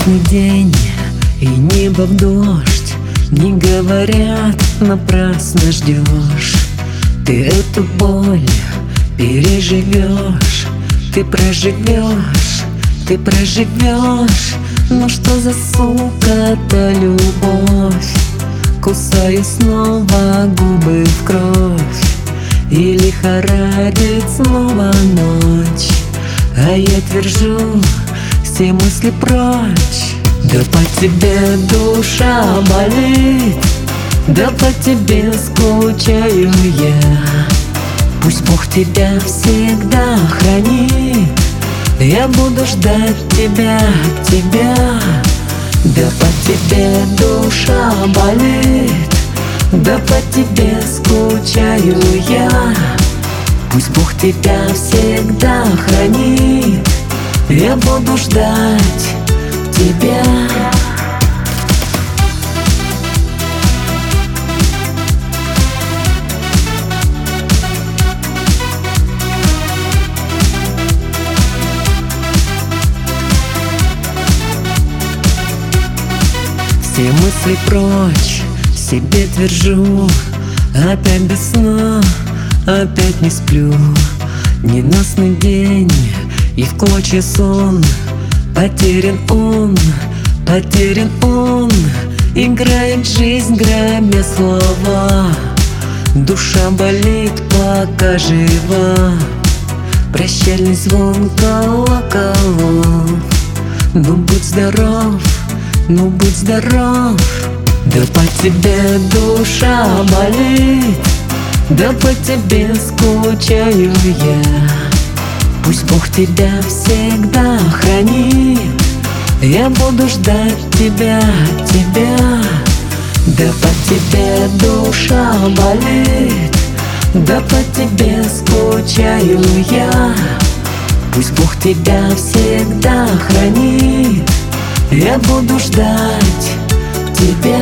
Ненастный день и небо в дождь, не говорят, напрасно ждешь. Ты эту боль переживешь, ты проживешь, ты проживешь. Ну что за сука-то любовь? Кусаю снова губы в кровь, и лихорадит снова ночь. А я твержу все мысли прочь. Да по тебе душа болит, да по тебе скучаю я. Пусть Бог тебя всегда хранит, я буду ждать тебя, тебя. Да по тебе душа болит, да по тебе скучаю я. Пусть Бог тебя всегда хранит, я буду ждать тебя. Все мысли прочь, себе твержу, опять без сна, опять не сплю. Ненастный день и в клочья сон, потерян он, потерян он. Играет жизнь, громя слова, душа болит, пока жива. Прощальный звон колоколов. Ну будь здоров, ну будь здоров. Да по тебе душа болит, да по тебе скучаю я. Пусть Бог тебя всегда хранит, я буду ждать тебя, тебя. Да по тебе душа болит, да по тебе скучаю я. Пусть Бог тебя всегда хранит, я буду ждать тебя.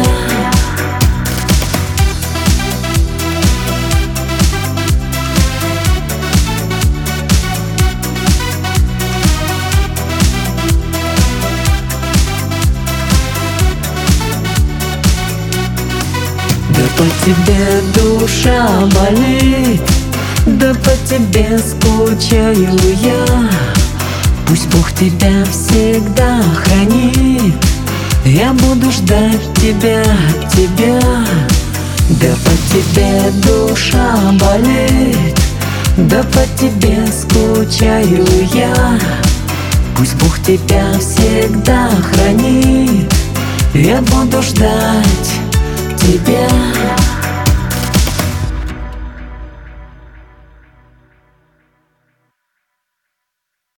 Да по тебе душа болит, да по тебе скучаю я. Пусть Бог тебя всегда хранит, я буду ждать тебя, тебя. Да по тебе душа болит, да по тебе скучаю я. Пусть Бог тебя всегда хранит, я буду ждать тебя.